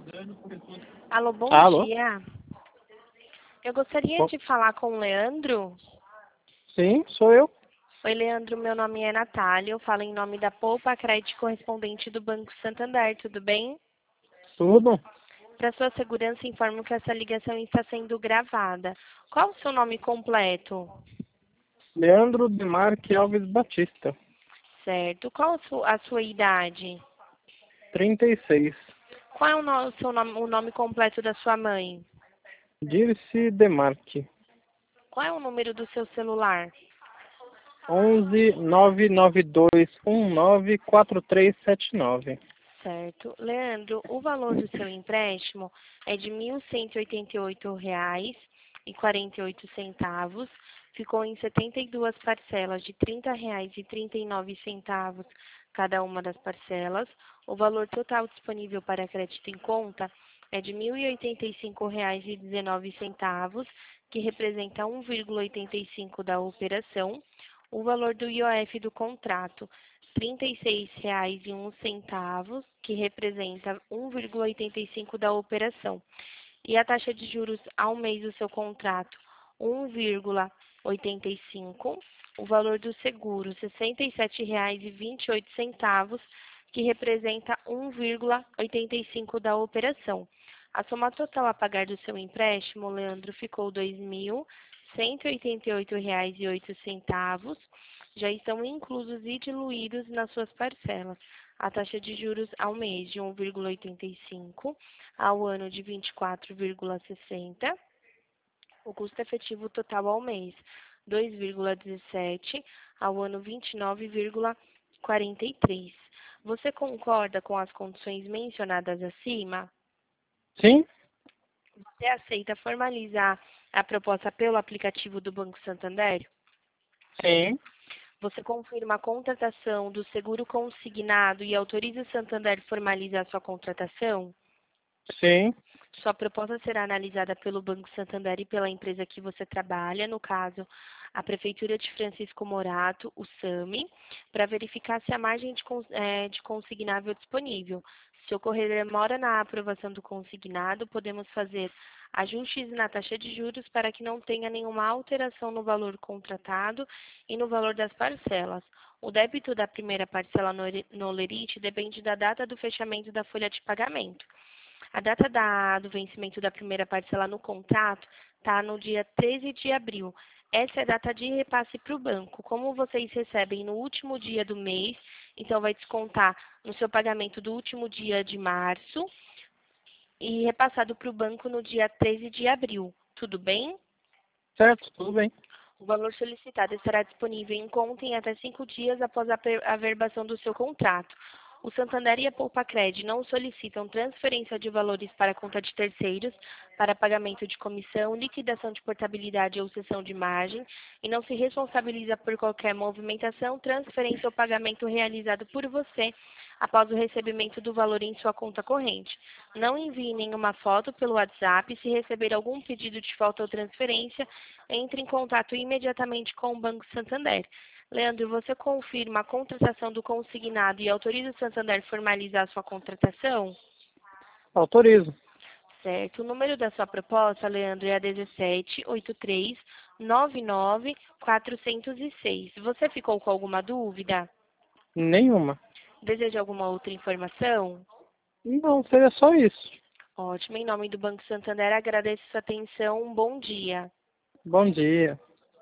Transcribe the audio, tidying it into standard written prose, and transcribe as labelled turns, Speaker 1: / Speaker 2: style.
Speaker 1: Alô, bom
Speaker 2: Alô?
Speaker 1: dia. Eu gostaria
Speaker 2: Bom,
Speaker 1: de falar com o Leandro.
Speaker 2: sim, sou eu.
Speaker 1: Oi, Leandro, meu nome é Natália. Eu falo em nome da Poupa Crédito correspondente do Banco Santander, tudo bem?
Speaker 2: Tudo?
Speaker 1: Para sua segurança, informo que essa ligação está sendo gravada. Qual o seu nome completo?
Speaker 2: Leandro Demarque Alves Batista,
Speaker 1: Certo. Qual a sua idade?
Speaker 2: 36.
Speaker 1: Qual é o nome completo da sua mãe?
Speaker 2: Dirce Demarque,
Speaker 1: Qual é o número do seu celular?
Speaker 2: 11 992194379.
Speaker 1: Certo. Leandro, o valor do seu empréstimo é de R$ 1.188,48. Ficou em 72 parcelas de R$ 30,39 cada uma das parcelas. O valor total disponível para crédito em conta é de R$ 1.085,19, que representa 1,85 da operação. O valor do IOF do contrato R$ 36,01, que representa 1,85 da operação. E a taxa de juros ao mês do seu contrato, 1,85. O valor do seguro, R$ 67,28, que representa 1,85 da operação. A soma total a pagar do seu empréstimo, Leandro, ficou R$ 2.188,08. Já estão inclusos e diluídos nas suas parcelas. A taxa de juros ao mês de 1,85, ao ano de 24,60. O custo efetivo total ao mês 2,17, ao ano 29,43. Você concorda com as condições mencionadas acima?
Speaker 2: Sim?
Speaker 1: Você aceita formalizar a proposta pelo aplicativo do Banco Santander?
Speaker 2: Sim,
Speaker 1: Você confirma a contratação do seguro consignado e autoriza o Santander a formalizar sua contratação?
Speaker 2: sim,
Speaker 1: Sua proposta será analisada pelo Banco Santander e pela empresa que você trabalha, no caso, a Prefeitura de Francisco Morato, o SAMI, para verificar se a margem de consignável é disponível. Se ocorrer demora na aprovação do consignado, podemos fazer ajustes na taxa de juros para que não tenha nenhuma alteração no valor contratado e no valor das parcelas. O débito da primeira parcela no lerite depende da data do fechamento da folha de pagamento. A data do vencimento da primeira parcela no contrato está no dia 13 de abril. Essa é a data de repasse para o banco. Como vocês recebem no último dia do mês, então vai descontar no seu pagamento do último dia de março e repassado para o banco no dia 13 de abril. Tudo bem?
Speaker 2: certo, tudo bem.
Speaker 1: O valor solicitado estará disponível em conta em até 5 dias após a averbação do seu contrato. O Santander e a Poupacred não solicitam transferência de valores para a conta de terceiros, para pagamento de comissão, liquidação de portabilidade ou cessão de margem, e não se responsabiliza por qualquer movimentação, transferência ou pagamento realizado por você após o recebimento do valor em sua conta corrente. Não envie nenhuma foto pelo WhatsApp. Se receber algum pedido de volta ou transferência, entre em contato imediatamente com o Banco Santander. Leandro, você confirma a contratação do consignado e autoriza o Santander a formalizar a sua contratação?
Speaker 2: Autorizo.
Speaker 1: Certo. O número da sua proposta, Leandro, é a 178399-406. Você ficou com alguma dúvida?
Speaker 2: Nenhuma.
Speaker 1: Deseja alguma outra informação?
Speaker 2: Não, seria só isso.
Speaker 1: Ótimo. Em nome do Banco Santander, agradeço sua atenção. Um bom dia.
Speaker 2: Bom dia.